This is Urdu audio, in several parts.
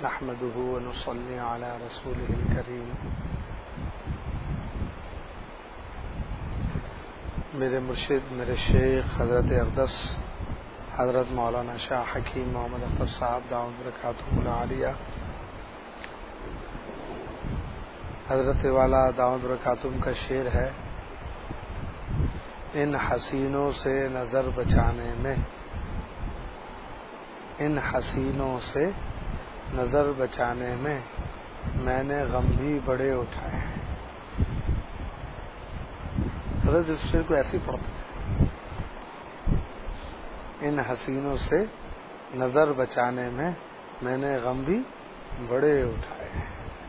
نحمده ونصلي على رسوله الكريم. میرے مرشد، میرے شیخ حضرت اقدس حضرت مولانا شاہ حکیم محمد اختر صاحب دامت برکاتہ العالیہ، حضرت والا دامت برکاتہ کا شعر ہے: ان حسینوں سے نظر بچانے میں، ان حسینوں سے نظر بچانے میں میں نے غم بھی بڑے اٹھائے ہیں. حضرت اس شعر کو ایسے پڑھتے ہیں: ان حسینوں سے نظر بچانے میں میں نے غم بھی بڑے اٹھائے ہیں.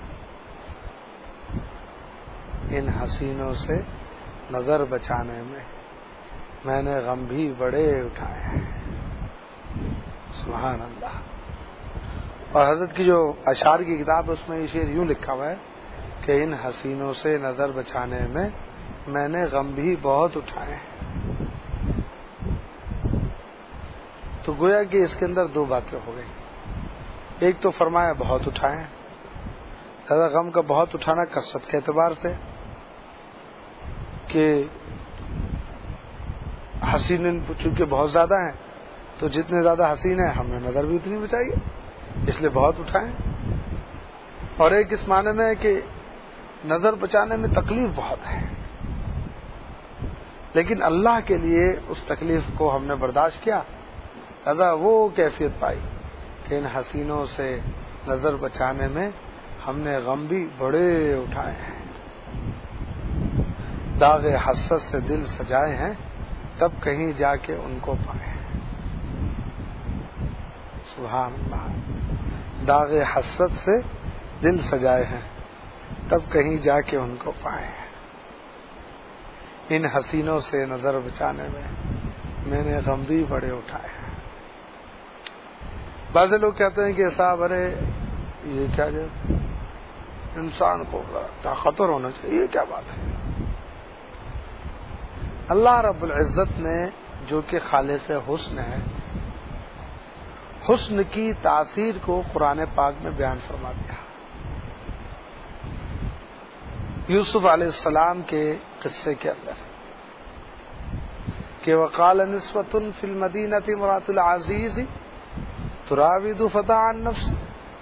ان حسینوں سے نظر بچانے میں نے غم بھی بڑے اٹھائے ہیں. سبحان اللہ. اور حضرت کی جو اشعار کی کتاب ہے اس میں یہ شعر یوں لکھا ہوا ہے کہ ان حسینوں سے نظر بچانے میں نے غم بھی بہت اٹھائے ہیں. تو گویا کہ اس کے اندر دو باتیں ہو گئی. ایک تو فرمایا بہت اٹھائے ہیں، لہذا غم کا بہت اٹھانا کثرت کے اعتبار سے کہ حسین چونکہ بہت زیادہ ہیں تو جتنے زیادہ حسین ہیں ہمیں نظر بھی اتنی بچائیے، اس لیے بہت اٹھائیں. اور ایک اس معنی میں ہے کہ نظر بچانے میں تکلیف بہت ہے، لیکن اللہ کے لیے اس تکلیف کو ہم نے برداشت کیا، لہذا وہ کیفیت پائی کہ ان حسینوں سے نظر بچانے میں ہم نے غم بھی بڑے اٹھائے ہیں. داغ حسرت سے دل سجائے ہیں تب کہیں جا کے ان کو پائے. سبحان اللہ. داغ حسرت سے دل سجائے ہیں تب کہیں جا کے ان کو پائے. ان حسینوں سے نظر بچانے میں نے غم بھی بڑے اٹھائے ہیں. بعض لوگ کہتے ہیں کہ صاحب ارے یہ کیا جو انسان کو طاقتور ہونا چاہیے، یہ کیا بات ہے؟ اللہ رب العزت نے جو کہ خالق حسن ہے، حسن کی تاثیر کو قرآن پاک میں بیان فرما دیا. یوسف علیہ السلام کے قصے کے اندر کہ وقال نسوۃ فی المدینۃ امرأۃ العزیز تراود فتى عن نفسه،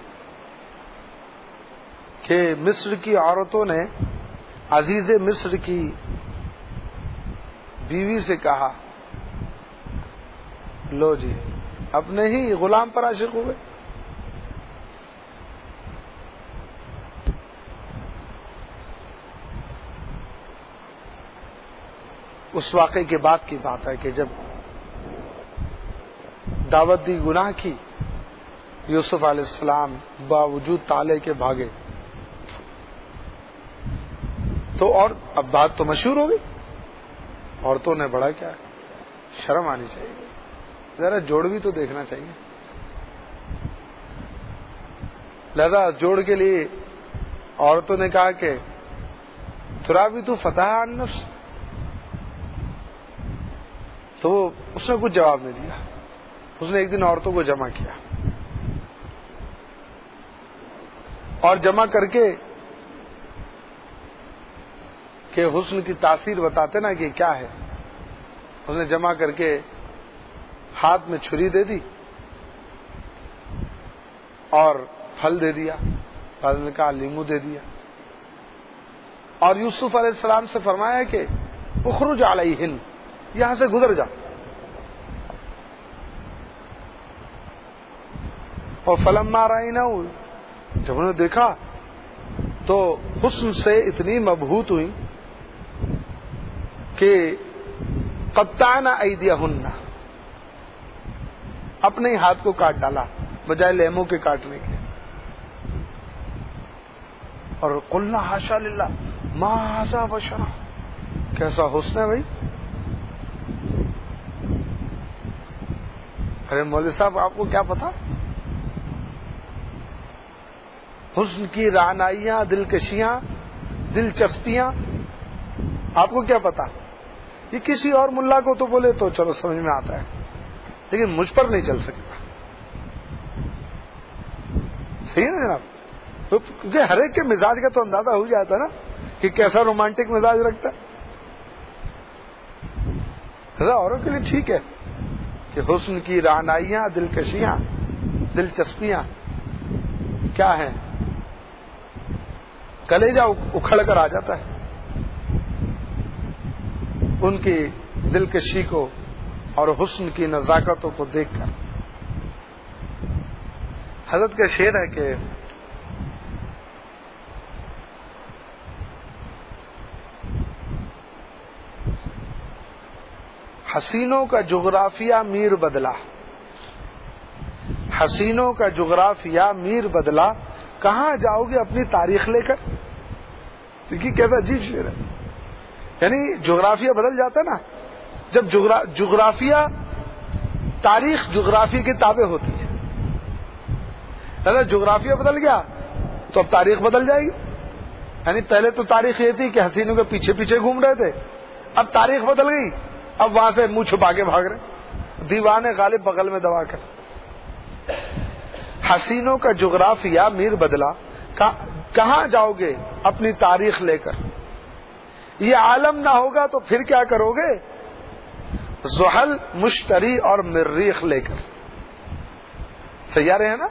کہ مصر کی عورتوں نے عزیز مصر کی بیوی سے کہا لو جی اپنے ہی غلام پر عاشق ہوئے. اس واقعے کے بعد کی بات ہے کہ جب دعوت دی گناہ کی، یوسف علیہ السلام باوجود تالے کے بھاگے تو اور اب بات تو مشہور ہو گئی. عورتوں نے بڑا کیا، شرم آنی چاہیے، ذرا جوڑ بھی تو دیکھنا چاہیے. لہذا جوڑ کے لیے عورتوں نے کہا کہ تراوی تو فتح عن نفس، تو اس نے کچھ جواب نہیں دیا. اس نے ایک دن عورتوں کو جمع کیا اور جمع کر کے کہ حسن کی تاثیر بتاتے نا کہ کیا ہے، اس نے جمع کر کے ہاتھ میں چھری دے دی اور پھل دے دیا، بعد نے کہا لیمو دے دیا، اور یوسف علیہ السلام سے فرمایا کہ اخرج علیہن، یہاں سے گزر جا. اور فلما رأینہ، جب انہوں نے دیکھا تو حسن سے اتنی مبہوت ہوئی کہ قطعن ایدیہن، اپنے ہی ہاتھ کو کاٹ ڈالا بجائے لیموں کے کاٹنے کے. اور قلنا حاشا للہ ما ھذا بشرا، کیسا حسن ہے بھائی. ارے مولوی صاحب آپ کو کیا پتا، حسن کی رعنائیاں، دلکشیاں، دلچسپیاں آپ کو کیا پتا. یہ کسی اور ملا کو تو بولے تو چلو سمجھ میں آتا ہے، لیکن مجھ پر نہیں چل سکتا. صحیح ہے نا جناب؟ تو کیونکہ ہر ایک کے مزاج کا تو اندازہ ہو جاتا نا کہ کیسا رومانٹک مزاج رکھتا ہے. اوروں کے لیے ٹھیک ہے کہ حسن کی رعنائیاں، دلکشیاں، دلچسپیاں کیا ہیں، کلیجہ اکھڑ کر آ جاتا ہے ان کی دلکشی کو اور حسن کی نزاکتوں کو دیکھ کر. حضرت کا شعر ہے کہ حسینوں کا جغرافیہ میر بدلا، حسینوں کا جغرافیہ میر بدلا، کہاں جاؤ گے اپنی تاریخ لے کر. دیکھیے کیسا عجیب شعر ہے. یعنی جغرافیہ بدل جاتا ہے نا جب جغرافیہ تاریخ جغرافیہ کے تابع ہوتی ہے. جغرافیہ بدل گیا تو اب تاریخ بدل جائے گی. یعنی پہلے تو تاریخ یہ تھی کہ حسینوں کے پیچھے پیچھے گھوم رہے تھے، اب تاریخ بدل گئی، اب وہاں سے منہ چھپا کے بھاگ رہے، دیوانے غالب بغل میں دبا کر. حسینوں کا جغرافیہ میر بدلا، کہاں جاؤ گے اپنی تاریخ لے کر. یہ عالم نہ ہوگا تو پھر کیا کرو گے، زحل، مشتری اور مریخ لے کر. سیارے ہیں نا.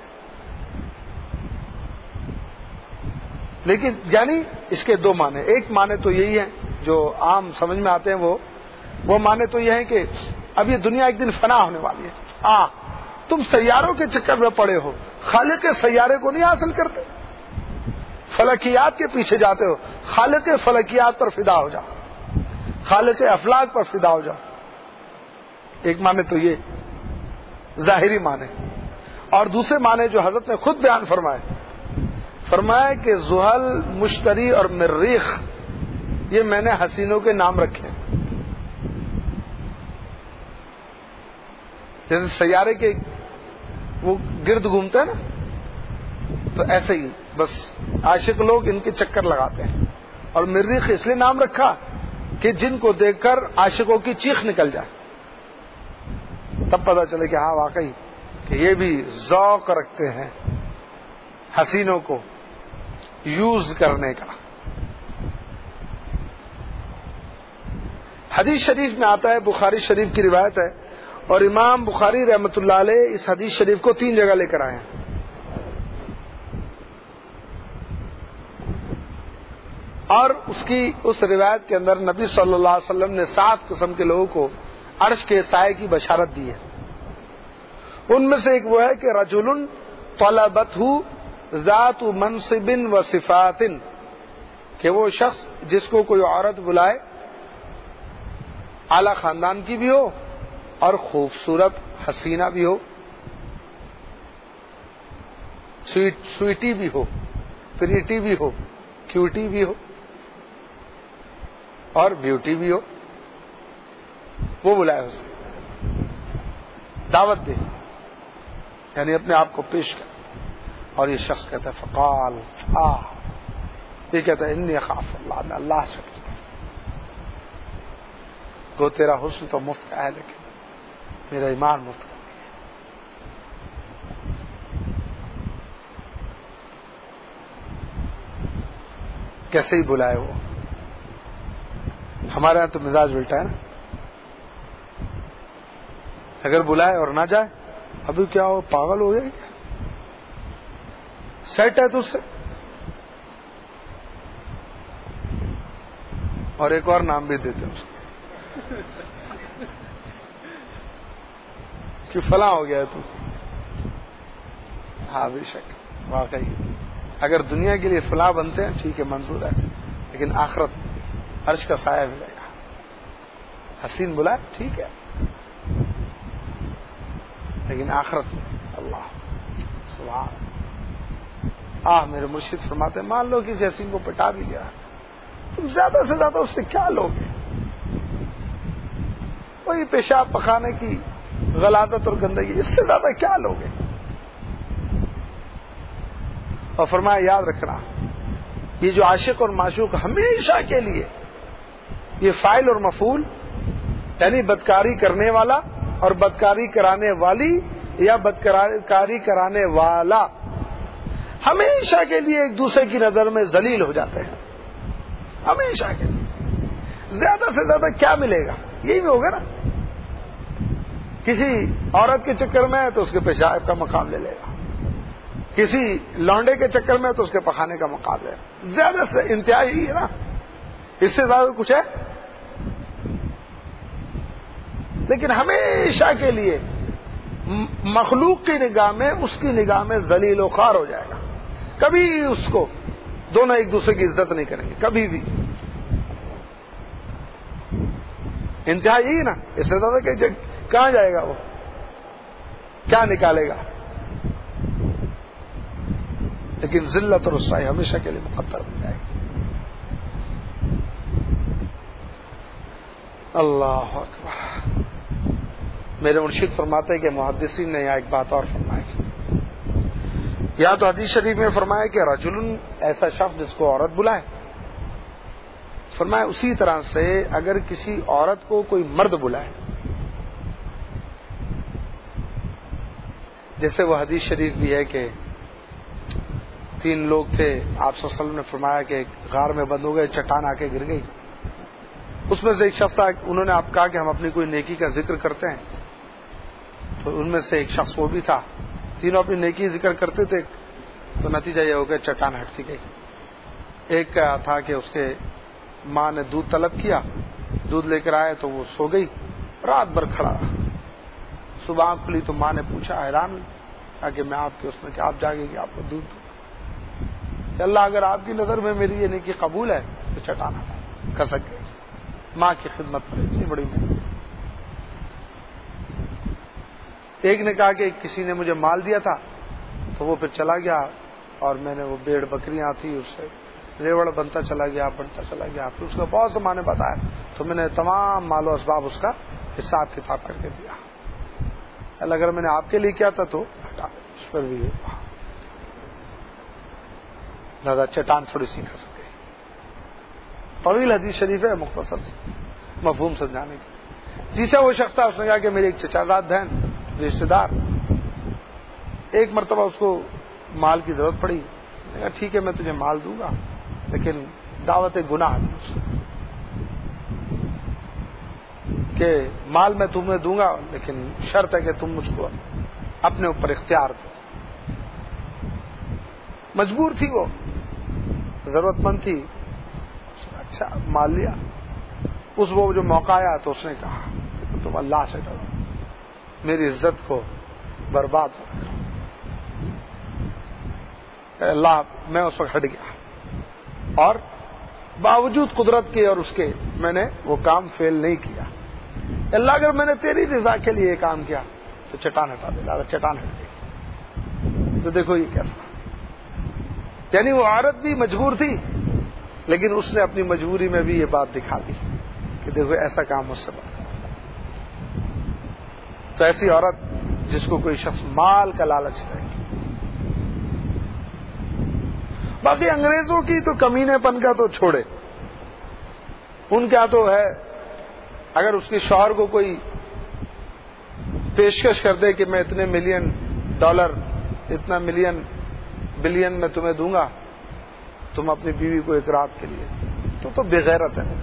لیکن یعنی اس کے دو معنی، ایک معنی تو یہی ہے جو عام سمجھ میں آتے ہیں، وہ معنی تو یہ ہے کہ اب یہ دنیا ایک دن فنا ہونے والی ہے. تم سیاروں کے چکر میں پڑے ہو، خالق کے سیارے کو نہیں حاصل کرتے، فلکیات کے پیچھے جاتے ہو. خالق فلکیات پر فدا ہو جاؤ، خالق افلاک پر فدا ہو جاؤ. ایک معنی تو یہ ظاہری معنی. اور دوسرے معنی جو حضرت نے خود بیان فرمایا کہ زحل، مشتری اور مریخ یہ میں نے حسینوں کے نام رکھے. جیسے سیارے کے وہ گرد گھومتے ہیں نا، تو ایسے ہی بس عاشق لوگ ان کے چکر لگاتے ہیں. اور مریخ اس لیے نام رکھا کہ جن کو دیکھ کر عاشقوں کی چیخ نکل جائے، تب پتہ چلے کہ ہاں واقعی کہ یہ بھی ذوق رکھتے ہیں حسینوں کو یوز کرنے کا. حدیث شریف میں آتا ہے، بخاری شریف کی روایت ہے، اور امام بخاری رحمۃ اللہ علیہ اس حدیث شریف کو 3 جگہ لے کر آئے ہیں. اور اس روایت کے اندر نبی صلی اللہ علیہ وسلم نے 7 قسم کے لوگوں کو عرش کے سائے کی بشارت دی ہے. ان میں سے ایک وہ ہے کہ رجل طلبتہ ذات منصب و صفات، کہ وہ شخص جس کو کوئی عورت بلائے، اعلی خاندان کی بھی ہو اور خوبصورت حسینہ بھی ہو، سویٹی بھی ہو، پریٹی بھی ہو، کیوٹی بھی ہو اور بیوٹی بھی ہو، وہ بلائے اسے، دعوت دے، یعنی اپنے آپ کو پیش کر. اور یہ شخص کہتا ہے فقال، یہ کہتا ہے انی اخاف اللہ، میں اللہ سے گو تیرا حسن تو مفت کا ہے لیکن میرا ایمان مفت کا. کیسے ہی بلائے وہ. ہمارے یہاں تو مزاج الٹا ہے نا، اگر بلائے اور نہ جائے، ابھی کیا ہو، پاگل ہو جائے گا، سیٹ ہے تو اس سے. اور ایک اور نام بھی دیتے ہیں اس کو کہ فلاں ہو گیا ہے تو. ہاں بے شک واقعی اگر دنیا کے لیے فلاں بنتے ہیں ٹھیک ہے، منظور ہے، لیکن آخرت عرش کا سایہ ملے گا. حسین بلائے ٹھیک ہے، لیکن آخرت میں اللہ سبحان. میرے مرشد فرماتے ہیں مان لو کسی حسین کو پٹا بھی گیا، تم زیادہ سے زیادہ اس سے کیا لوگے؟ وہی پیشاب پخانے کی غلاظت اور گندگی، اس سے زیادہ کیا لوگے؟ اور فرمایا یاد رکھنا، یہ جو عاشق اور معشوق ہمیشہ کے لیے، یہ فاعل اور مفعول، یعنی بدکاری کرنے والا اور بدکاری کرانے والی یا بدکاری کرانے والا، ہمیشہ کے لیے ایک دوسرے کی نظر میں ذلیل ہو جاتے ہیں، ہمیشہ کے لیے۔ زیادہ سے زیادہ کیا ملے گا؟ یہی ہوگا نا، کسی عورت کے چکر میں ہے تو اس کے پیشاب کا مقام لے لے گا، کسی لونڈے کے چکر میں تو اس کے پخانے کا مقام لے گا، زیادہ سے انتہا ہی ہے نا، اس سے زیادہ کچھ ہے؟ لیکن ہمیشہ کے لیے مخلوق کی نگاہ میں، اس کی نگاہ میں ذلیل و خوار ہو جائے گا، کبھی اس کو دونوں ایک دوسرے کی عزت نہیں کریں گے، کبھی بھی۔ انتہا یہی نا، اس سے زیادہ کہ کہاں جائے گا، وہ کیا نکالے گا؟ لیکن ذلت اور رسوائی ہمیشہ کے لیے مقدر ہو جائے گی۔ اللہ اکبر۔ میرے مرشد فرماتے ہیں کہ محدثین نے یہاں ایک بات اور فرمائی، یا تو حدیث شریف میں فرمایا کہ رجل، ایسا شخص جس کو عورت بلائے، فرمایا اسی طرح سے اگر کسی عورت کو کوئی مرد بلائے، جیسے وہ حدیث شریف بھی ہے کہ 3 لوگ تھے، آپ صلی اللہ علیہ وسلم نے فرمایا کہ غار میں بند ہو گئے، چٹان آ کے گر گئی، اس میں سے ایک شخص تھا، انہوں نے آپ کہا کہ ہم اپنی کوئی نیکی کا ذکر کرتے ہیں، تو ان میں سے ایک شخص وہ بھی تھا، تینوں اپنی نیکی ذکر کرتے تھے، تو نتیجہ یہ ہو گیا چٹان ہٹتی گئی۔ ایک کا تھا کہ اس کے ماں نے دودھ طلب کیا، دودھ لے کر آئے تو وہ سو گئی، رات بھر کھڑا رہا، صبح آنکھ کھلی تو ماں نے پوچھا، حیران کہ میں آپ کے اس میں کہ آپ جاگے گی، آپ کو دودھ دوں، کہ اللہ اگر آپ کی نظر میں میری یہ نیکی قبول ہے تو چٹان ہٹا کر سکے۔ ماں کی خدمت پر اتنی بڑی محنت۔ ایک نے کہا کہ کسی نے مجھے مال دیا تھا تو وہ پھر چلا گیا، اور میں نے وہ بھیڑ بکریاں تھی اس سے ریوڑ بنتا چلا گیا، پھر اس کا بہت سے معنی بتایا، تو میں نے تمام مال و اسباب اس کا حساب کتاب کر کے دیا، اللہ اگر میں نے آپ کے لیے کیا تھا تو ہٹا، اس پر بھی زیادہ چٹان تھوڑی سی کھا سکے۔ طویل حدیث شریف ہے، مختصر مفہوم سمجھانے کی۔ تیسرا وہ شخص تھا، اس نے کہا کہ میری ایک چچا زاد بہن رشتے دار، ایک مرتبہ اس کو مال کی ضرورت پڑی، میں نے کہا ٹھیک ہے میں تجھے مال دوں گا، لیکن دعوت گناہ دی کہ مال میں تمہیں دوں گا، لیکن شرط ہے کہ تم مجھ کو اپنے اوپر اختیار دو۔ مجبور تھی، وہ ضرورت مند تھی، اچھا مال لیا۔ اس وہ جو موقع آیا تو اس نے کہا کہ تم اللہ سے ڈرو، میری عزت کو برباد نہ کرو۔ اللہ، میں اس وقت ہٹ گیا، اور باوجود قدرت کے اور اس کے میں نے وہ کام فیل نہیں کیا۔ اللہ اگر میں نے تیری رضا کے لیے یہ کام کیا تو چٹان ہٹا دے، لالا چٹان ہٹ گئی۔ تو دیکھو یہ کیسا، یعنی وہ عورت بھی مجبور تھی، لیکن اس نے اپنی مجبوری میں بھی یہ بات دکھا دی کہ دیکھو ایسا کام مجھ سے بات۔ تو ایسی عورت جس کو کوئی شخص مال کا لالچ ہے۔ باقی انگریزوں کی تو کمینے پن کا تو چھوڑے، ان کا تو ہے اگر اس کے شوہر کو کوئی پیشکش کر دے کہ میں اتنے ملین ڈالر، اتنا ملین بلین میں تمہیں دوں گا تم اپنی بیوی کو ایک رات کے لیے، تو بے غیرت ہے۔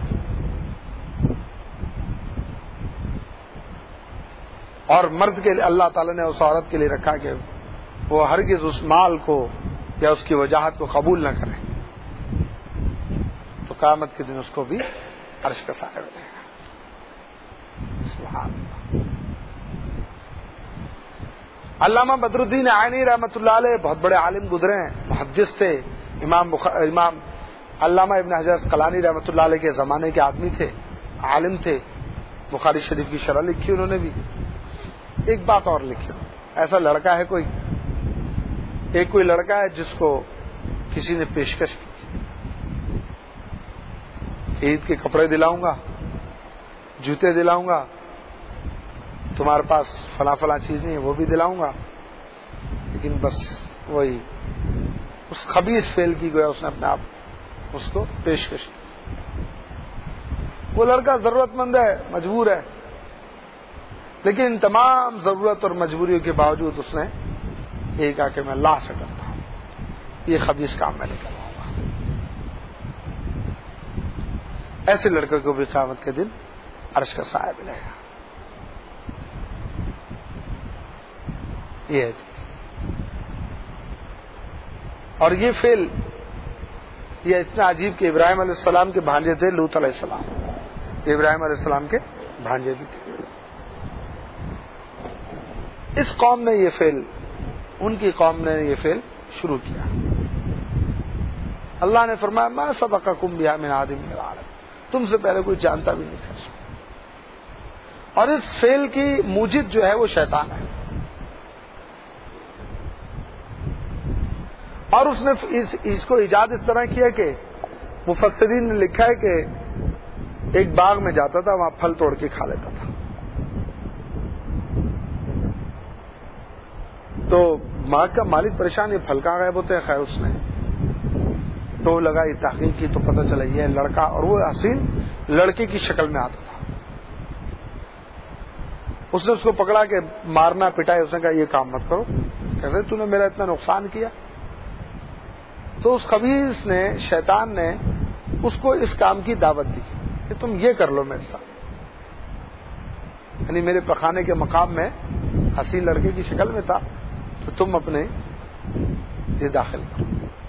اور مرد کے لیے اللہ تعالیٰ نے اس عورت کے لیے رکھا کہ وہ ہرگز اس مال کو یا اس کی وجاہت کو قبول نہ کرے، تو قیامت کے دن اس کو بھی عرش کا سایہ ملے گا۔ سبحان اللہ۔ علامہ بدر الدین عینی رحمۃ اللہ علیہ بہت بڑے عالم گزرے ہیں، محدث تھے، امام علامہ ابن حجر اسقلانی رحمۃ اللہ علیہ کے زمانے کے آدمی تھے، عالم تھے، بخاری شریف کی شرح لکھی انہوں نے بھی۔ ایک بات اور لکھی، ایسا لڑکا ہے کوئی لڑکا ہے جس کو کسی نے پیشکش کی، عید کے کپڑے دلاؤں گا، جوتے دلاؤں گا، تمہارے پاس فلاں فلاں چیز نہیں ہے وہ بھی دلاؤں گا، لیکن بس وہی اس خبیث فعل کی گویا اس نے اپنے آپ اس کو پیشکش کی۔ وہ لڑکا ضرورت مند ہے، مجبور ہے، لیکن ان تمام ضرورت اور مجبوریوں کے باوجود اس نے یہی کہا کہ میں اللہ سے ڈرتا ہوں، یہ خبیث کام میں نہیں کرواؤں گا. ایسے لڑکے کو بھی قیامت کے دن عرش کا سایہ ملے گا. یہ ہے چیز. اور یہ فعل یہ اتنا عجیب کہ ابراہیم علیہ السلام کے بھانجے تھے لوط علیہ السلام. ابراہیم علیہ السلام کے بھانجے بھی تھے. اس قوم نے یہ فعل، ان کی قوم نے یہ فعل شروع کیا. اللہ نے فرمایا ما سبقکم بہا من احد من العالمین، تم سے پہلے کوئی جانتا بھی نہیں تھا. اور اس فعل کی موجد جو ہے وہ شیطان ہے. اور اس نے اس کو ایجاد اس طرح کیا کہ مفسرین نے لکھا ہے کہ ایک باغ میں جاتا تھا، وہاں پھل توڑ کے کھا لیتا تھا. تو باغ کا مالک پریشان، یہ پھل کہاں غائب ہوتے ہیں. خیر اس نے تو لگائی، تحقیق کی تو پتہ چلا یہ لڑکا، اور وہ حسین لڑکے کی شکل میں آتا تھا. اس نے اس کو پکڑا کہ مارنا پٹایا. اس نے کہا یہ کام مت کرو. کیسے تو نے میرا اتنا نقصان کیا. تو اس خبیث نے، شیطان نے اس کو اس کام کی دعوت دی کہ تم یہ کر لو میرے ساتھ. یعنی میرے پخانے کے مقام میں حسین لڑکے کی شکل میں تھا، تو تم اپنے یہ داخل کرو.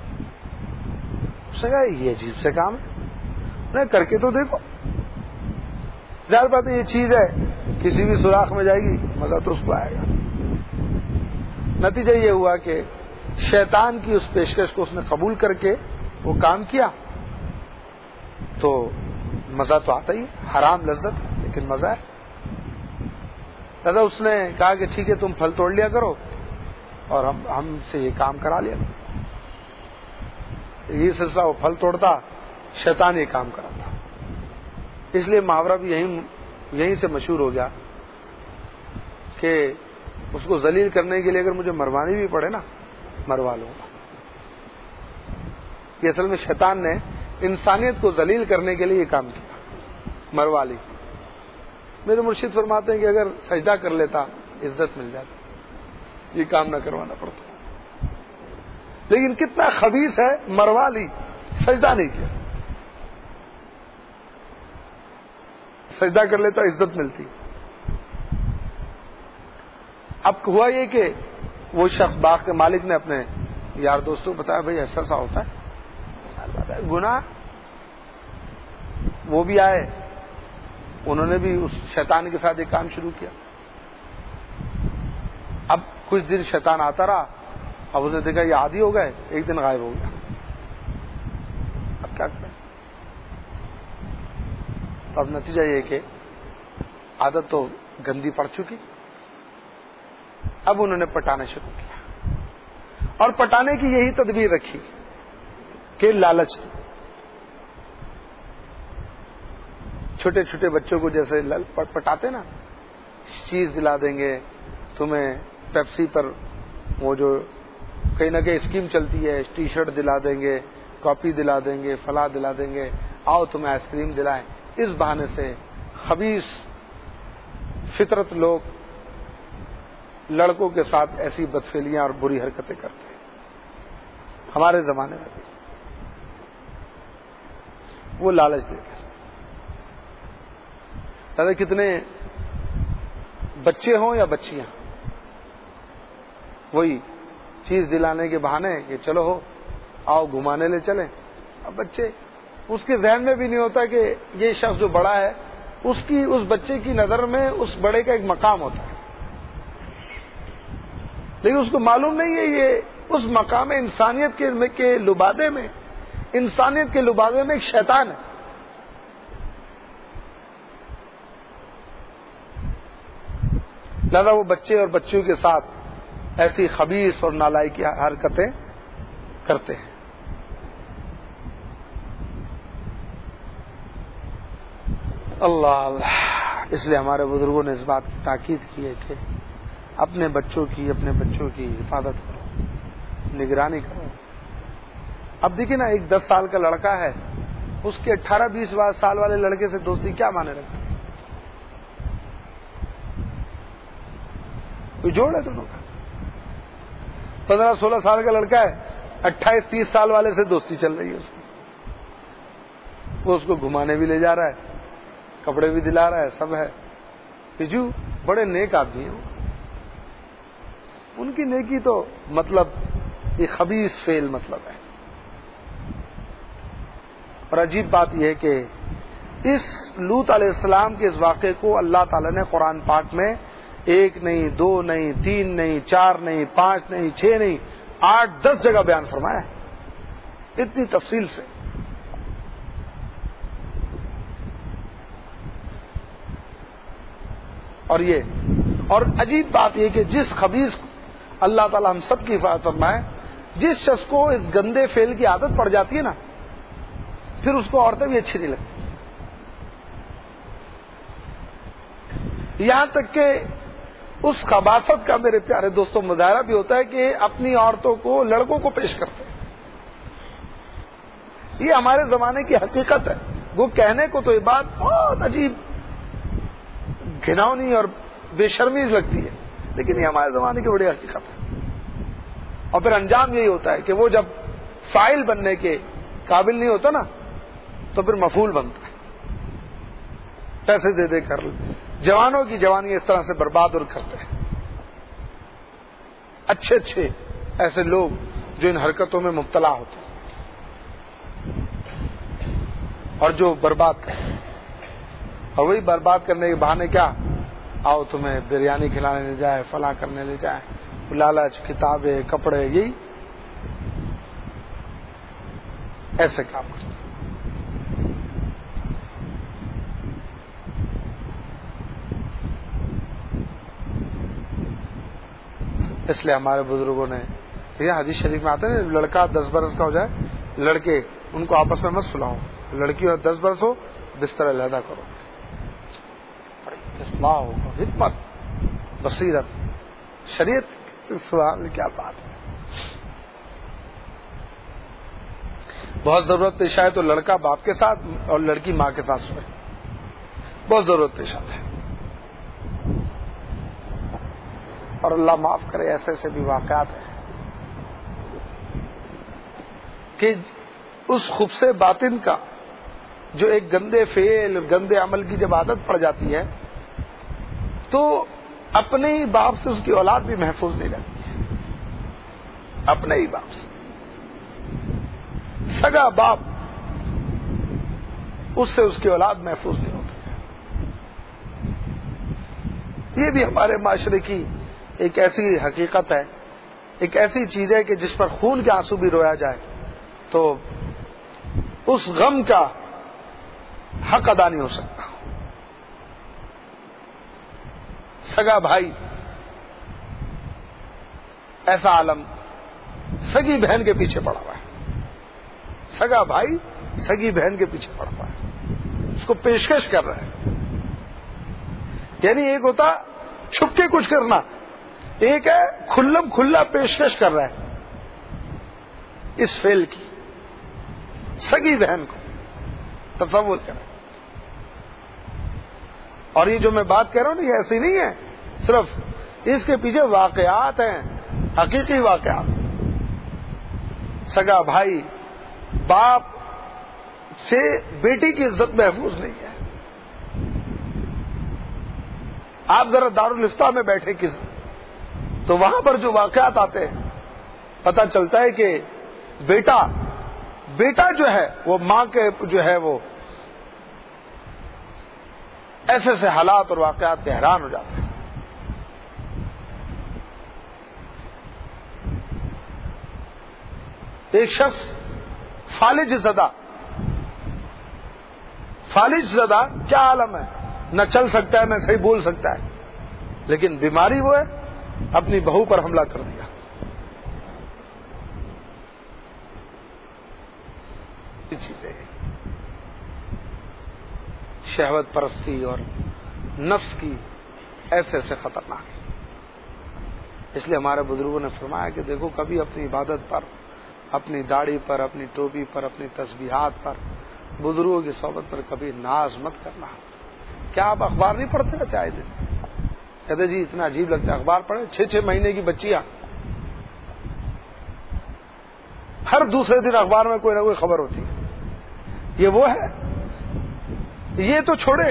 اس نے کہا یہ عجیب سے کام ہے، نہیں کر کے تو دیکھو. ظاہر بات ہے یہ چیز ہے کسی بھی سوراخ میں جائے گی، مزہ تو اس کو آئے گا. نتیجہ یہ ہوا کہ شیطان کی اس پیشکش کو اس نے قبول کر کے وہ کام کیا. تو مزہ تو آتا ہی، حرام لذت لیکن مزہ ہے. لہذا اس نے کہا کہ ٹھیک ہے تم پھل توڑ لیا کرو اور ہم سے یہ کام کرا لیا. یہ سلسلہ وہ پھل توڑتا، شیطان یہ کام کراتا. اس لیے محاورہ بھی یہیں سے مشہور ہو گیا کہ اس کو ذلیل کرنے کے لیے اگر مجھے مروانی بھی پڑے نا، مروا لوں گا. یہ اصل میں شیطان نے انسانیت کو ذلیل کرنے کے لیے یہ کام کیا، مروا لی. میرے مرشد فرماتے ہیں کہ اگر سجدہ کر لیتا عزت مل جاتی، یہ کام نہ کروانا پڑتا. لیکن کتنا خبیث ہے، مروا لی، سجدہ نہیں کیا. سجدہ کر لیتا عزت ملتی. اب ہوا یہ کہ وہ شخص باغ کے مالک نے اپنے یار دوستوں کو بتایا بھائی ایسا سا ہوتا ہے گناہ. وہ بھی آئے، انہوں نے بھی اس شیطان کے ساتھ ایک کام شروع کیا. اب کچھ دن شیطان آتا رہا. اب اسے دیکھا یہ عادی ہو گئے، ایک دن غائب ہو گیا. اب کیا کریں؟ تو اب نتیجہ یہ کہ عادت تو گندی پڑ چکی. اب انہوں نے پٹانا شروع کیا، اور پٹانے کی یہی تدبیر رکھی کہ لالچ. چھوٹے چھوٹے بچوں کو جیسے پٹاتے نا، چیز دلا دیں گے تمہیں، پیپسی پر وہ جو کہیں نہ کہیں اسکیم چلتی ہے، ٹی شرٹ دلا دیں گے، کاپی دلا دیں گے، فلاں دلا دیں گے، آؤ تمہیں آئس کریم دلائیں. اس بہانے سے خبیث فطرت لوگ لڑکوں کے ساتھ ایسی بدفعلیاں اور بری حرکتیں کرتے ہیں. ہمارے زمانے میں بھی وہ لالچ دیتے ہیں. کتنے بچے ہوں یا بچیاں، وہی چیز دلانے کے بہانے کہ چلو ہو آؤ گھمانے لے چلیں. اب بچے، اس کے ذہن میں بھی نہیں ہوتا کہ یہ شخص جو بڑا ہے اس بچے کی نظر میں اس بڑے کا ایک مقام ہوتا ہے، لیکن اس کو معلوم نہیں ہے یہ اس مقام انسانیت کے لبادے میں، انسانیت کے لبادے میں ایک شیطان ہے. لہذا وہ بچے اور بچیوں کے ساتھ ایسی خبیث اور نالائق حرکتیں کرتے ہیں. اللہ اللہ. اس لیے ہمارے بزرگوں نے اس بات کی تاکید کی ہے کہ اپنے بچوں کی حفاظت کرو، نگرانی کرو. اب دیکھیں نا، ایک 10 سال کا لڑکا ہے، اس کے 18-20 سال والے لڑکے سے دوستی کیا مانے رکھتی؟ کوئی جوڑ ہے دونوں کا؟ 15-16 سال کا لڑکا ہے، 28-30 سال والے سے دوستی چل رہی ہے اس کی. وہ اس کو گھمانے بھی لے جا رہا ہے, کپڑے بھی دلا رہا ہے, سب ہے. جو بڑے نیک آدمی ہیں, ان کی نیکی تو مطلب یہ خبیث فعل مطلب ہے. اور عجیب بات یہ ہے کہ اس لوط علیہ السلام کے اس واقعے کو اللہ تعالی نے قرآن پاک میں 1 نہیں 2 نہیں 3 نہیں 4 نہیں 5 نہیں 6 نہیں 8-10 جگہ بیان فرمایا ہے, اتنی تفصیل سے. اور عجیب بات یہ کہ جس خبیث اللہ تعالی ہم سب کی حفاظت فرمائے, جس شخص کو اس گندے فعل کی عادت پڑ جاتی ہے نا, پھر اس کو عورتیں بھی اچھی نہیں لگتی. یہاں تک کہ اس خباثت کا میرے پیارے دوستوں مظاہرہ بھی ہوتا ہے کہ اپنی عورتوں کو لڑکوں کو پیش کرتے ہیں. یہ ہمارے زمانے کی حقیقت ہے. وہ کہنے کو تو یہ بات بہت عجیب گھناؤنی اور بے شرمی لگتی ہے, لیکن یہ ہمارے زمانے کی بڑی حقیقت ہے. اور پھر انجام یہی ہوتا ہے کہ وہ جب فاعل بننے کے قابل نہیں ہوتا نا, تو پھر مفعول بنتا ہے. پیسے دے دے کر جوانوں کی جوانی اس طرح سے برباد اور کرتے ہیں. اچھے اچھے ایسے لوگ جو ان حرکتوں میں مبتلا ہوتے ہیں اور جو برباد کرتے ہیں. اور وہی برباد کرنے کے بہانے کیا, آؤ تمہیں بریانی کھلانے لے جائے, فلاں کرنے لے جائے, لالچ, کتابیں, کپڑے, یہی ایسے کام کرتے ہیں. اس لیے ہمارے بزرگوں نے, یہ حدیث شریف میں آتے ہیں, لڑکا 10 برس کا ہو جائے, لڑکے ان کو آپس میں مت سلاؤ, لڑکی اور 10 برس ہو بستر علیحدہ کرو. اصلاح ہوگا, حکمت, بصیرت, شریعت سوال کیا بات ہے. بہت ضرورت پیش آئے تو لڑکا باپ کے ساتھ اور لڑکی ماں کے ساتھ سوئے, بہت ضرورت پیش آتا ہے. اور اللہ معاف کرے, ایسے ایسے بھی واقعات ہیں کہ اس خبث باطن کا جو ایک گندے فعل, گندے عمل کی جب عادت پڑ جاتی ہے تو اپنے ہی باپ سے اس کی اولاد بھی محفوظ نہیں رہتی ہے. اپنے ہی باپ سے, سگا باپ, اس سے اس کی اولاد محفوظ نہیں ہوتی. یہ بھی ہمارے معاشرے کی ایک ایسی حقیقت ہے, ایک ایسی چیز ہے کہ جس پر خون کے آنسو بھی رویا جائے تو اس غم کا حق ادا نہیں ہو سکتا. سگا بھائی, ایسا عالم سگی بہن کے پیچھے پڑا ہوا ہے. سگا بھائی سگی بہن کے پیچھے پڑا ہوا ہے, اس کو پیشکش کر رہا ہے. یعنی ایک ہوتا چھپ کے کچھ کرنا, ایک ہے کھلم کھلا پیشکش کر رہا ہے اس فعل کی سگی بہن کو. تصور کریں. اور یہ جو میں بات کہہ رہا ہوں نا, یہ ایسی نہیں ہے, صرف اس کے پیچھے واقعات ہیں, حقیقی واقعات. سگا بھائی باپ سے بیٹی کی عزت محفوظ نہیں ہے. آپ ذرا دارالفتہ میں بیٹھے تو وہاں پر جو واقعات آتے ہیں پتہ چلتا ہے کہ بیٹا جو ہے وہ ماں کے جو ہے وہ ایسے ایسے حالات اور واقعات کے حیران ہو جاتے ہیں. ایک شخص فالج زدہ کیا عالم ہے, نہ چل سکتا ہے نہ صحیح بول سکتا ہے, لیکن بیماری وہ ہے اپنی بہو پر حملہ کر دیا. چیزیں شہوت پرستی اور نفس کی ایسے ایسے خطرناک. اس لیے ہمارے بزرگوں نے فرمایا کہ دیکھو کبھی اپنی عبادت پر, اپنی داڑھی پر, اپنی ٹوپی پر, اپنی تسبیحات پر, بزرگوں کی صحبت پر کبھی ناز مت کرنا. کیا آپ اخبار نہیں پڑھتے رہتے آئے دن؟ کہتے جی اتنا عجیب لگتا ہے, اخبار پڑھے. 6 مہینے کی بچیاں ہر دوسرے دن اخبار میں کوئی نہ کوئی خبر ہوتی ہے. یہ وہ ہے. یہ تو چھوڑے،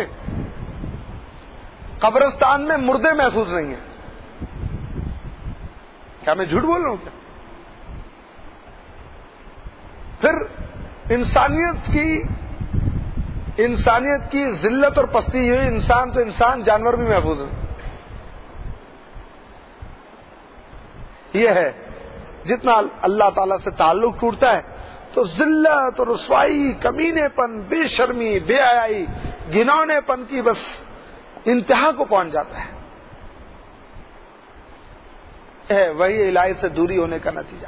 قبرستان میں مردے محفوظ نہیں ہیں. کیا میں جھوٹ بول رہا ہوں کیا؟ پھر انسانیت کی ذلت اور پستی ہوئی. انسان تو انسان، جانور بھی محفوظ ہے. یہ ہے جتنا اللہ تعالی سے تعلق ٹوٹتا ہے تو ذلت اور رسوائی، کمینے پن، بے شرمی، بے حیائی، گھنونے پن کی بس انتہا کو پہنچ جاتا ہے. وہی الہی سے دوری ہونے کا نتیجہ.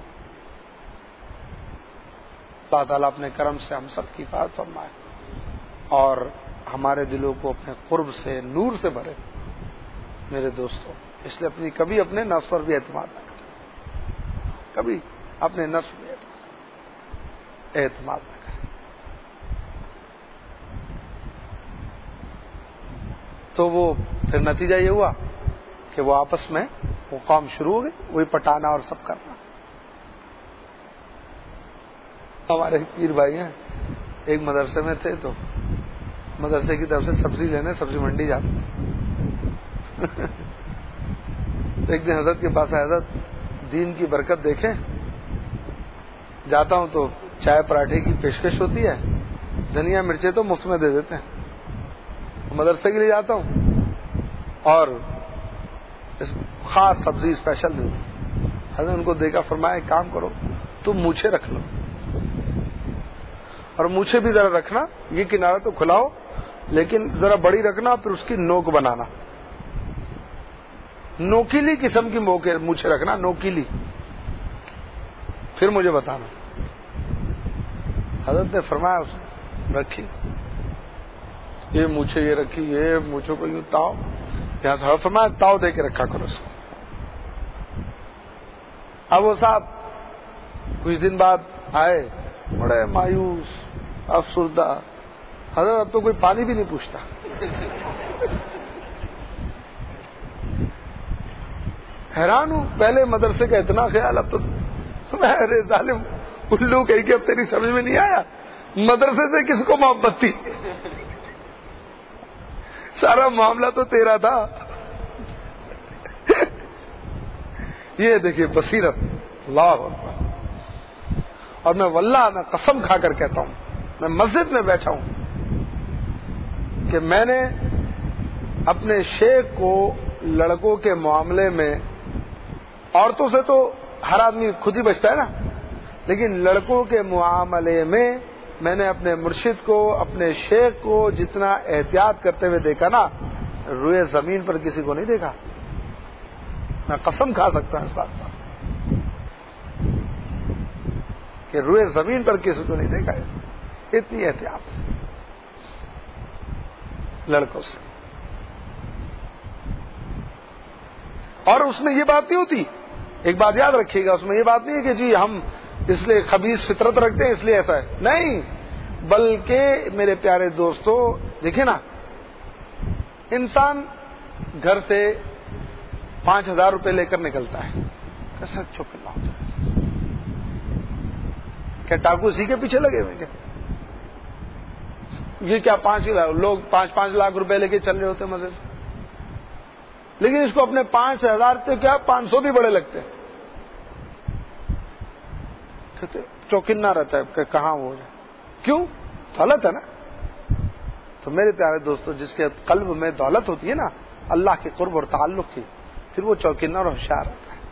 اللہ تعالیٰ اپنے کرم سے ہم سب کی حفاظت فرمائے اور ہمارے دلوں کو اپنے قرب سے، نور سے بھرے. میرے دوستوں، اس لیے کبھی اپنے نفس پر بھی اعتماد نہ کریں. کبھی اپنے نفس پر اعتماد نہ کریں. تو وہ پھر نتیجہ یہ ہوا کہ وہ آپس میں وہ قوم شروع ہو گئی، وہی پٹانا اور سب کرنا. ہمارے پیر بھائی ہیں، ایک مدرسے میں تھے تو مدرسے کی طرف سے سبزی لینے سبزی منڈی جاتے. ایک دن حضرت کے پاس آئے، حضرت دین کی برکت دیکھیں. جاتا ہوں تو چائے پراٹھے کی پیشکش ہوتی ہے، دھنیا مرچیں تو مفت میں دے دیتے ہیں. مدرسے کے لیے جاتا ہوں اور خاص سبزی اسپیشل دے دوں. حضرت ان کو دیکھا، فرمایا ایک کام کرو، تم مونچھیں رکھ لو اور مونچھیں بھی ذرا رکھنا، یہ کنارہ تو کھلاؤ لیکن ذرا بڑی رکھنا، پھر اس کی نوک بنانا، نوکیلی قسم کی مونچھیں رکھنا، نوکیلی، پھر مجھے بتانا. حضرت نے فرمایا اس رکھی، یہ مونچھیں یہ رکھی، یہ مونچھوں کو یوں تاؤ، یہاں سے فرمایا تاؤ دے کے رکھا کرو اس کو. اب وہ صاحب کچھ دن بعد آئے، بڑے مایوس، افسردہ. حضرت اب تو کوئی پانی بھی نہیں پوچھتا. حیران ہوں، پہلے مدرسے کا اتنا خیال، اب تو ارے ظالم الو کہہ کے اب تیری سمجھ میں نہیں آیا، مدرسے سے کس کو محبت تھی؟ سارا معاملہ تو تیرا تھا. یہ دیکھیے بصیرت. اللہ اکبر. اور میں واللہ میں قسم کھا کر کہتا ہوں، میں مسجد میں بیٹھا ہوں کہ میں نے اپنے شیخ کو لڑکوں کے معاملے میں، عورتوں سے تو ہر آدمی خود ہی بچتا ہے نا، لیکن لڑکوں کے معاملے میں نے اپنے مرشد کو، اپنے شیخ کو جتنا احتیاط کرتے ہوئے دیکھا نا، روئے زمین پر کسی کو نہیں دیکھا. میں قسم کھا سکتا ہوں اس بات پر کہ روئے زمین پر کسی کو نہیں دیکھا ہے. اتنی احتیاط لڑکوں سے. اور اس میں یہ بات نہیں ہوتی، ایک بات یاد رکھیے گا، اس میں یہ بات نہیں ہے کہ جی ہم اس لیے خبیث فطرت رکھتے ہیں اس لیے ایسا ہے، نہیں، بلکہ میرے پیارے دوستو دیکھیں نا، انسان گھر سے 5,000 روپے لے کر نکلتا ہے، کیسا چوکنا ہوتا ہے. کیا ڈاکو اسی کے پیچھے لگے ہوئے کیا؟ یہ کیا 5 لوگ 5 لاکھ روپے لے کے چل رہے ہوتے مزے سے، لیکن اس کو اپنے 5,000 سے کیا 500 بھی بڑے لگتے ہیں. چوکنا رہتا ہے کہ کہاں وہ جائے. کیوں؟ دولت ہے نا. تو میرے پیارے دوستو، جس کے قلب میں دولت ہوتی ہے نا اللہ کے قرب اور تعلق کی، پھر وہ چوکنا اور ہوشیار ہوتا ہے.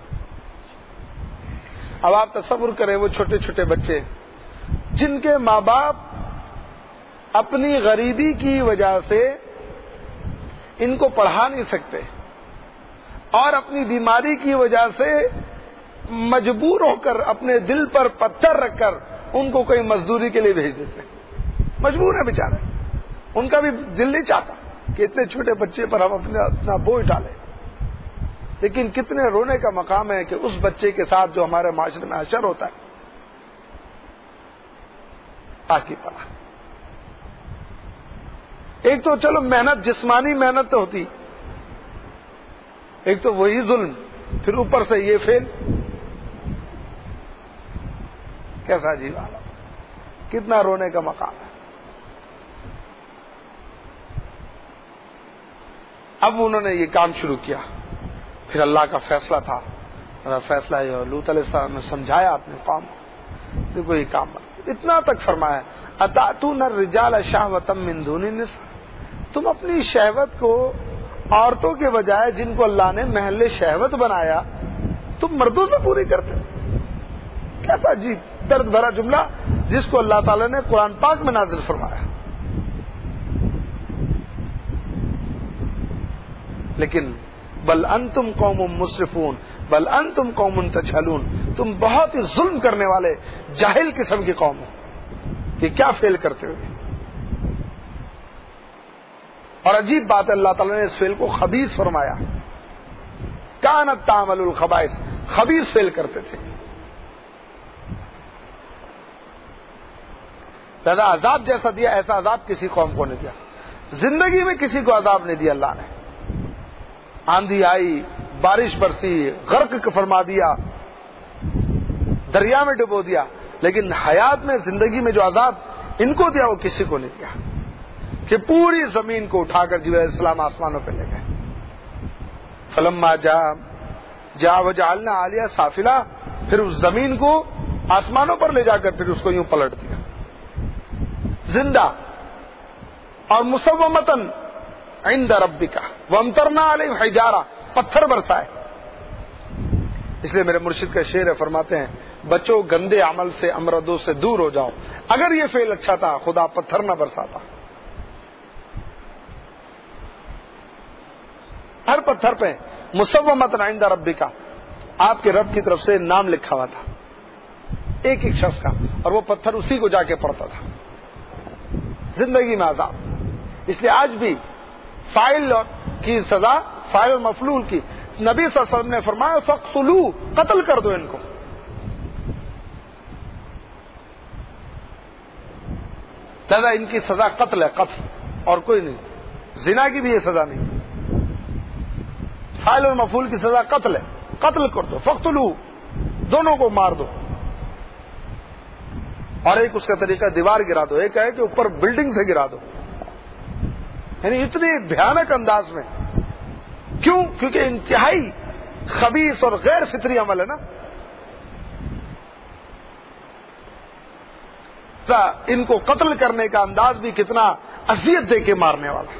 اب آپ تصور کریں وہ چھوٹے چھوٹے بچے جن کے ماں باپ اپنی غریبی کی وجہ سے ان کو پڑھا نہیں سکتے اور اپنی بیماری کی وجہ سے مجبور ہو کر اپنے دل پر پتھر رکھ کر ان کو کوئی مزدوری کے لیے بھیج دیتے. مجبور ہے بیچارے، ان کا بھی دل نہیں چاہتا کہ اتنے چھوٹے بچے پر ہم اپنا بوجھ ڈالیں. لیکن کتنے رونے کا مقام ہے کہ اس بچے کے ساتھ جو ہمارے معاشرے میں حشر ہوتا ہے. تاکہ پڑا ایک تو چلو محنت، جسمانی محنت تو ہوتی، ایک تو وہی ظلم، پھر اوپر سے یہ فیل. کیسا عجیب عالم، کتنا رونے کا مقام ہے۔ اب انہوں نے یہ کام شروع کیا، پھر اللہ کا فیصلہ تھا، فیصلہ یہ لوط علیہ السلام نے سمجھایا اپنے قوم کو، دیکھو یہ کام اتنا تک فرمایا اتاتون الرجال شہوۃ من دون النساء، تم اپنی شہوت کو عورتوں کے بجائے جن کو اللہ نے محل شہوت بنایا تم مردوں سے پوری کرتے۔ کیسا عجیب درد بھرا جملہ جس کو اللہ تعالیٰ نے قرآن پاک میں نازل فرمایا۔ لیکن بل انتم قوم مسرفون، بل انتم قوم تجہلون، تم بہت ہی ظلم کرنے والے جاہل قسم کی قوم ہو، کہ کیا فیل کرتے ہوئے۔ اور عجیب بات ہے اللہ تعالیٰ نے اس فیل کو خبیث فرمایا، کانت تعمل الخبائث، خبیث فیل کرتے تھے۔ لہذا عذاب جیسا دیا ایسا عذاب کسی قوم کو نہیں دیا، زندگی میں کسی کو عذاب نہیں دیا اللہ نے۔ آندھی آئی، بارش برسی، غرق فرما دیا، دریا میں ڈبو دیا، لیکن حیات میں زندگی میں جو عذاب ان کو دیا وہ کسی کو نہیں دیا، کہ پوری زمین کو اٹھا کر جبرائیل علیہ السلام آسمانوں پہ لے گئے۔ فلما جا وجعلنا عالیہ سافلہ، پھر اس زمین کو آسمانوں پر لے جا کر پھر اس کو یوں پلٹ دیا، زندہ اور مسومتن عند ربک وامطرنا علیہم حجارہ، پتھر برسائے۔ اس لیے میرے مرشد کا شعر ہے، فرماتے ہیں بچو گندے عمل سے امردوں سے دور ہو جاؤ، اگر یہ فعل اچھا تھا خدا پتھر نہ برساتا۔ ہر پتھر پہ مسومتن عند ربک، آپ کے رب کی طرف سے نام لکھا ہوا تھا ایک ایک شخص کا، اور وہ پتھر اسی کو جا کے پڑتا تھا۔ زندگی میں عذاب، اس لیے آج بھی فاعل کی سزا فاعل اور مفعول کی، نبی صلی اللہ علیہ وسلم نے فرمایا فقتلوا، قتل کر دو ان کو۔ لہذا ان کی سزا قتل ہے، قتل اور کوئی نہیں، زنا کی بھی یہ سزا نہیں، فاعل اور مفعول کی سزا قتل ہے، قتل کر دو، فقتلوا، دونوں کو مار دو۔ اور ایک اس کا طریقہ دیوار گرا دو، ایک ہے کہ اوپر بلڈنگ سے گرا دو، یعنی اتنی بھیانک انداز میں۔ کیوں؟ کیونکہ انتہائی خبیث اور غیر فطری عمل ہے نا۔ ان کو قتل کرنے کا انداز بھی کتنا اذیت دے کے مارنے والا،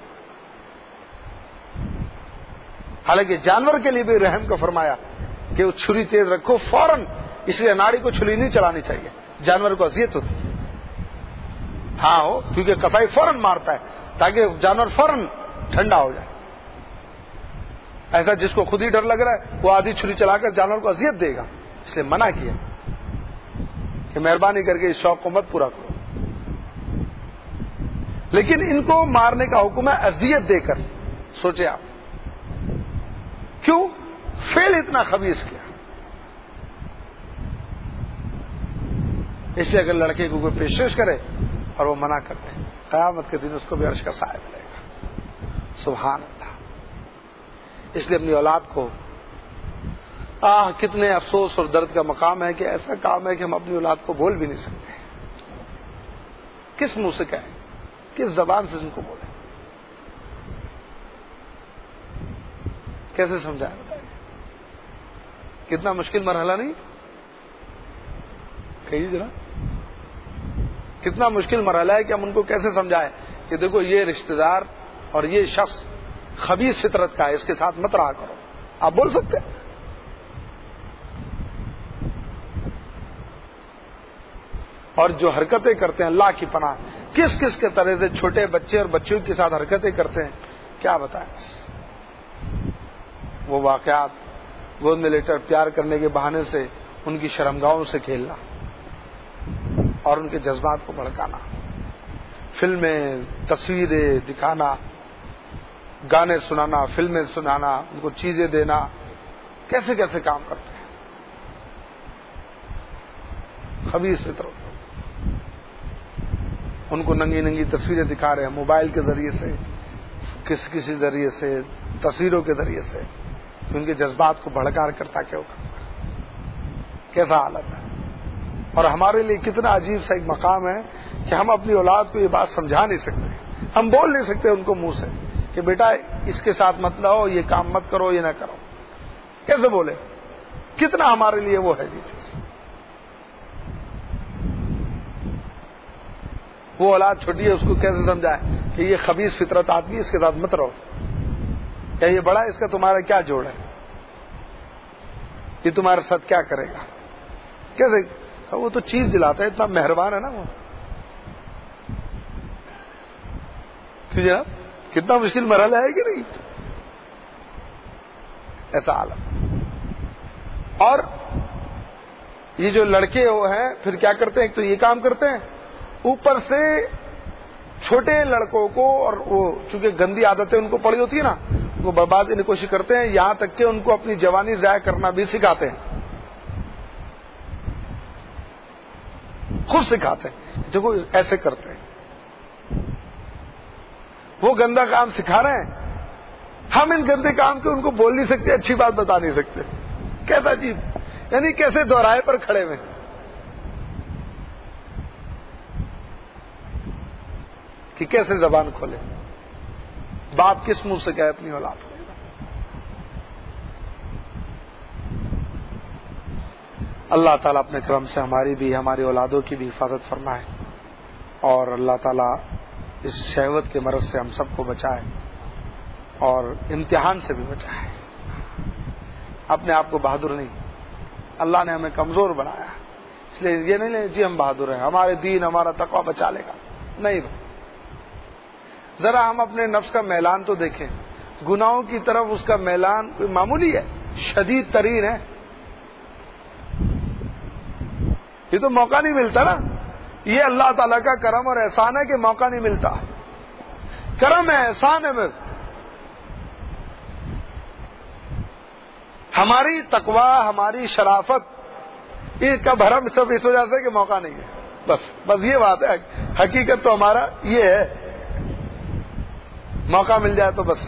حالانکہ جانور کے لیے بھی رحم کا فرمایا کہ وہ چھری تیز رکھو فوراً، اس لیے اناڑی کو چھری نہیں چلانی چاہیے، جانور کو اذیت ہوتی ہے۔ ہاں ہو، کیونکہ قصائی فوراً مارتا ہے تاکہ جانور فوراً ٹھنڈا ہو جائے۔ ایسا جس کو خود ہی ڈر لگ رہا ہے وہ آدھی چھری چلا کر جانور کو اذیت دے گا، اس لیے منع کیا کہ مہربانی کر کے اس شوق کو مت پورا کرو۔ لیکن ان کو مارنے کا حکم ہے اذیت دے کر۔ سوچے آپ کیوں فعل اتنا خبیث کیا؟ اس لیے اگر لڑکے کو کوئی پیشکش کرے اور وہ منع کرتے ہیں، قیامت کے دن اس کو بھی عرش کا سایہ ملے گا۔ سبحان اللہ۔ اس لیے اپنی اولاد کو کتنے افسوس اور درد کا مقام ہے کہ ایسا کام ہے کہ ہم اپنی اولاد کو بول بھی نہیں سکتے۔ کس منہ سے کہیں، کس زبان سے ان کو بولیں، کیسے سمجھائیں؟ بتائیے کتنا مشکل مرحلہ نہیں؟ کہیے ذرا، کتنا مشکل مرحلہ ہے کہ ہم ان کو کیسے سمجھائیں کہ دیکھو یہ رشتہ دار اور یہ شخص خبیث فطرت کا ہے، اس کے ساتھ مت رہا کرو۔ آپ بول سکتے ہیں؟ اور جو حرکتیں کرتے ہیں اللہ کی پناہ، کس کس کے طرح سے چھوٹے بچے اور بچیوں کے ساتھ حرکتیں کرتے ہیں، کیا بتائیں۔ وہ واقعات، گود میں لے کر پیار کرنے کے بہانے سے ان کی شرمگاہوں سے کھیلنا اور ان کے جذبات کو بھڑکانا، فلمیں، تصویریں دکھانا، گانے سنانا، فلمیں سنانا، ان کو چیزیں دینا، کیسے کیسے کام کرتے ہیں خبیث فطرت۔ ان کو ننگی ننگی تصویریں دکھا رہے ہیں موبائل کے ذریعے سے، کسی ذریعے سے، تصویروں کے ذریعے سے، ان کے جذبات کو بھڑکا کر تاکہ وہ کام کرے۔ کیسا حالت ہے، اور ہمارے لیے کتنا عجیب سا ایک مقام ہے کہ ہم اپنی اولاد کو یہ بات سمجھا نہیں سکتے، ہم بول نہیں سکتے ان کو منہ سے کہ بیٹا اس کے ساتھ مت لاؤ، یہ کام مت کرو، یہ نہ کرو. کیسے بولے؟ کتنا ہمارے لیے وہ ہے جی چیز. وہ اولاد چھوٹی ہے، اس کو کیسے سمجھائے کہ یہ خبیث فطرت آدمی، اس کے ساتھ مت رہو، یا یہ بڑا، اس کا تمہارا کیا جوڑ ہے، یہ تمہارے ساتھ کیا کرے گا. کیسے؟ وہ تو چیز دلاتا ہے، اتنا مہربان ہے نا وہ. جناب کتنا مشکل مرحلہ ہے کہ نہیں، ایسا عالم. اور یہ جو لڑکے وہ ہیں پھر کیا کرتے ہیں، ایک تو یہ کام کرتے ہیں، اوپر سے چھوٹے لڑکوں کو، اور وہ چونکہ گندی عادتیں ان کو پڑی ہوتی ہے نا، وہ برباد کرنے کی کوشش کرتے ہیں، یہاں تک کہ ان کو اپنی جوانی ضائع کرنا بھی سکھاتے ہیں، خود سکھاتے ہیں. دیکھو ایسے کرتے ہیں، وہ گندا کام سکھا رہے ہیں، ہم ان گندے کام کے ان کو بول نہیں سکتے، اچھی بات بتا نہیں سکتے. کیسا عجیب، یعنی کیسے دوراہے پر کھڑے ہوئے کہ کیسے زبان کھولے. باپ کس منہ سے کہے اپنی اولاد کو. اللہ تعالیٰ اپنے کرم سے ہماری بھی، ہماری اولادوں کی بھی حفاظت فرمائے، اور اللہ تعالیٰ اس شہوت کے مرض سے ہم سب کو بچائے اور امتحان سے بھی بچائے. اپنے آپ کو بہادر نہیں، اللہ نے ہمیں کمزور بنایا، اس لیے یہ نہیں لیں جی ہم بہادر ہیں، ہمارے دین ہمارا تقویٰ بچا لے گا. نہیں، ذرا ہم اپنے نفس کا میلان تو دیکھیں. گناہوں کی طرف اس کا میلان کوئی معمولی ہے، شدید ترین ہے. یہ تو موقع نہیں ملتا نا، یہ اللہ تعالیٰ کا کرم اور احسان ہے کہ موقع نہیں ملتا. کرم ہے، احسان ہے. ہماری تقویٰ، ہماری شرافت، اس کا بھرم سب اس وجہ سے کہ موقع نہیں ہے. بس یہ بات ہے. حقیقت تو ہمارا یہ ہے، موقع مل جائے تو بس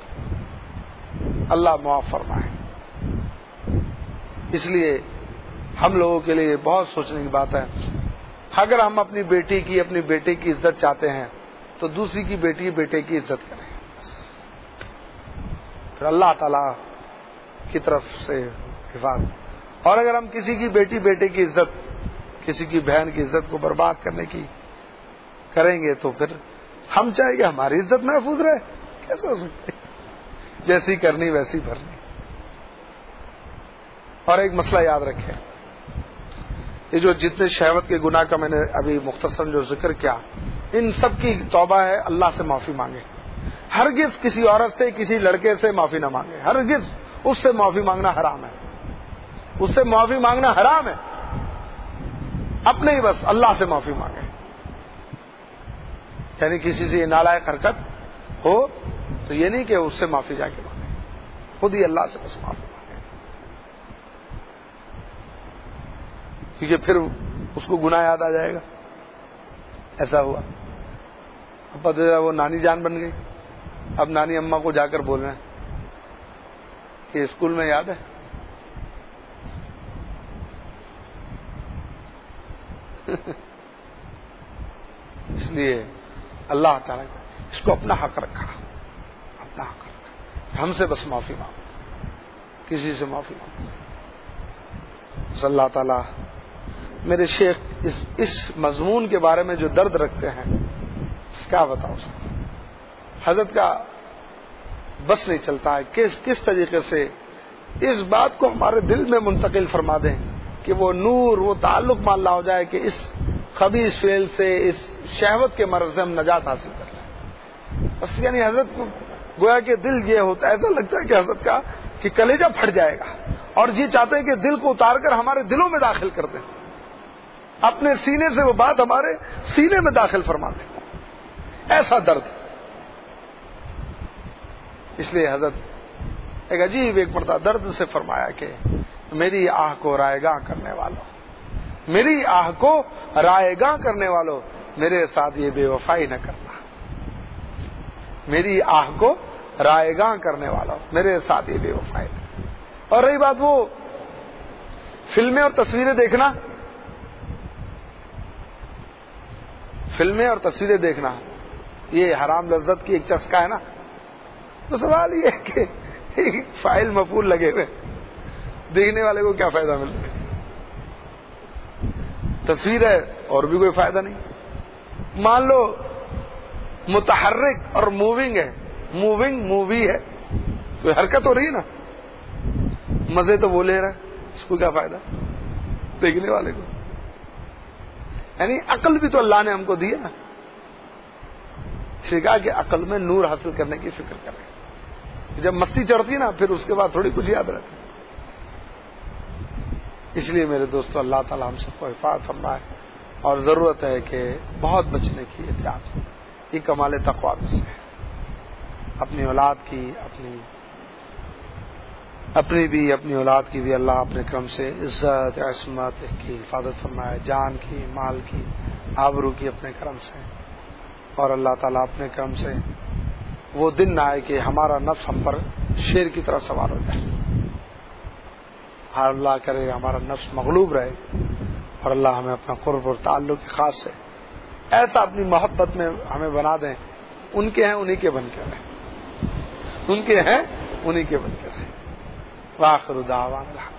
اللہ معاف فرمائے. اس لیے ہم لوگوں کے لیے بہت سوچنے کی بات ہے. اگر ہم اپنی بیٹی کی، اپنی بیٹے کی عزت چاہتے ہیں تو دوسری کی بیٹی بیٹے کی عزت کریں، پھر اللہ تعالی کی طرف سے حفاظت. اور اگر ہم کسی کی بیٹی بیٹے کی عزت، کسی کی بہن کی عزت کو برباد کرنے کی کریں گے تو پھر ہم چاہیں گے ہماری عزت محفوظ رہے. کیسے ہو سکتے؟ جیسی کرنی ویسی بھرنی. اور ایک مسئلہ یاد رکھیں، یہ جو جتنے شہوت کے گناہ کا میں نے ابھی مختصر جو ذکر کیا، ان سب کی توبہ ہے اللہ سے معافی مانگے. ہرگز کسی عورت سے، کسی لڑکے سے معافی نہ مانگے، ہرگز اس سے معافی مانگنا حرام ہے. اس سے معافی مانگنا حرام ہے. اپنے ہی بس اللہ سے معافی مانگے. یعنی کسی سے یہ نالائق حرکت ہو تو یہ نہیں کہ اس سے معافی جا کے مانگے، خود ہی اللہ سے بس معافی مانگے، کیونکہ پھر اس کو گناہ یاد آ جائے گا. ایسا ہوا، اب پتہ چلا وہ نانی جان بن گئی. اب نانی اماں کو جا کر بول رہے ہیں کہ اسکول میں یاد ہے اس لیے اللہ تعالیٰ اس کو اپنا حق رکھا، اپنا حق رکھا. ہم سے بس معافی مانگو، کسی سے معافی مانگو. بس اللہ تعالیٰ میرے شیخ اس مضمون کے بارے میں جو درد رکھتے ہیں کیا بتاؤ. حضرت کا بس نہیں چلتا ہے کس طریقے سے اس بات کو ہمارے دل میں منتقل فرما دیں کہ وہ نور، وہ تعلق مان لا ہو جائے کہ اس خبیث فعل سے، اس شہوت کے مرض سے ہم نجات حاصل کر لیں. بس یعنی حضرت کو گویا کہ دل یہ ہوتا ہے، ایسا لگتا ہے کہ حضرت کا کہ کلیجہ پھٹ جائے گا، اور یہ چاہتے ہیں کہ دل کو اتار کر ہمارے دلوں میں داخل کر دیں، اپنے سینے سے وہ بات ہمارے سینے میں داخل فرما دیں. ایسا درد. اس لیے حضرت ایک عجیب ایک مرتبہ درد سے فرمایا کہ میری آہ کو رائے گاہ کرنے والوں، میری آہ کو رائے گاہ کرنے والوں، میرے ساتھ یہ بے وفائی نہ کرنا. میری آہ کو رائے گاہ کرنے والوں، میرے ساتھ یہ بے وفائی نہ کرنا. اور رہی بات وہ فلمیں اور تصویریں دیکھنا، فلمیں اور تصویریں دیکھنا یہ حرام لذت کی ایک چسکا ہے نا، تو سوال یہ ہے کہ فائل مفعول لگے ہوئے، دیکھنے والے کو کیا فائدہ مل رہا ہے؟ تصویر ہے اور بھی کوئی فائدہ نہیں۔ مان لو متحرک اور موونگ ہے، موونگ مووی ہے، کوئی حرکت ہو رہی ہے نا، مزے تو وہ لے رہا ہے، اس کو کیا فائدہ دیکھنے والے کو؟ یعنی عقل بھی تو اللہ نے ہم کو دی ہے نا، کہا کہ عقل میں نور حاصل کرنے کی فکر کریں۔ جب مستی چڑھتی ہے نا پھر اس کے بعد تھوڑی کچھ یاد رہتا ہے۔ اس لیے میرے دوستو اللہ تعالیٰ ہم سب کو حفاظت فرمائے، اور ضرورت ہے کہ بہت بچنے کی احتیاط، یہ کمال تقویٰ میں سے ہے۔ اپنی اولاد کی، اپنی بھی، اپنی اولاد کی بھی اللہ اپنے کرم سے عزت عصمت کی حفاظت فرمائے، جان کی، مال کی، آبرو کی اپنے کرم سے، اور اللہ تعالیٰ اپنے کرم سے وہ دن نہ آئے کہ ہمارا نفس ہم پر شیر کی طرح سوار ہو جائے۔ اللہ کرے ہمارا نفس مغلوب رہے، اور اللہ ہمیں اپنا قرب اور تعلق خاص سے ایسا اپنی محبت میں ہمیں بنا دیں، ان کے ہیں انہی کے بن کے رہیں، ان کے ہیں انہی کے بن کے رہیں۔ وآخر دعوانا